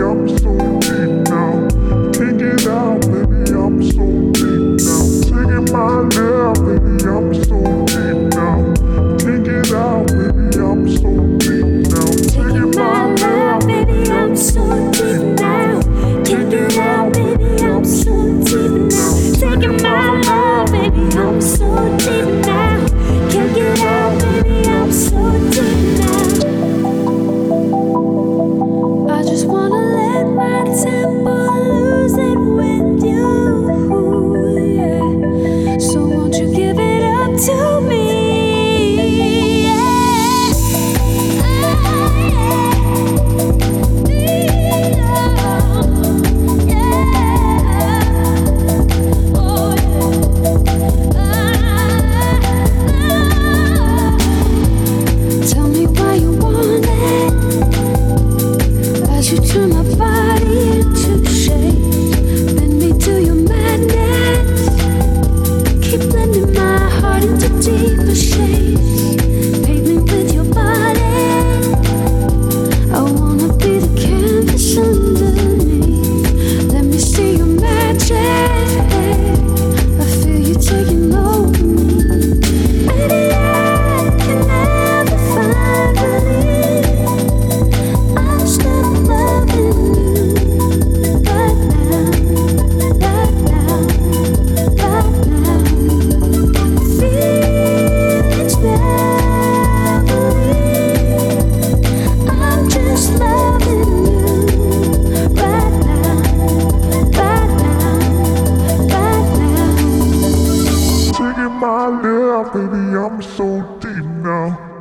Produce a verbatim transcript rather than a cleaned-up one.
I'm so deep now. Can't get out, baby, I'm so deep now. Taking my love, baby, I'm so deep now. Can't get out, baby, I'm so deep now. Taking my love, baby, I'm so deep now. Can't get out, baby, I'm so deep now. Taking my love, baby, I'm so deep now. Can't get out, baby, I'm so deep now. I just wanna let my tempo lose it with you, yeah. So won't you give it up to me? You turn my body into shape, bend me to your madness, keep blending my heart into deeper shades, paint me with your body. I wanna be the canvas underneath, let me see your magic. I feel you taking over me, baby, I can never find relief. I'm still my love, baby, I'm so deep now.